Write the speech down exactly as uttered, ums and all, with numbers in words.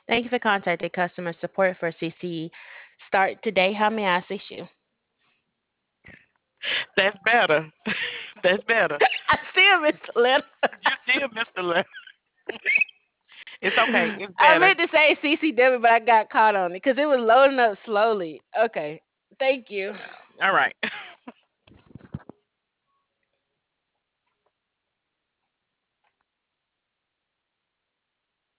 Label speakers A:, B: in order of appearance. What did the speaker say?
A: Thank you for contacting customer support for C C. Start today. How may I assist you?
B: That's better. That's better.
A: I still missed the letter.
B: You still missed the letter. It's okay. It's
A: I
B: better.
A: meant to say C C W, but I got caught on it because it was loading up slowly. Okay. Thank you.
B: All right.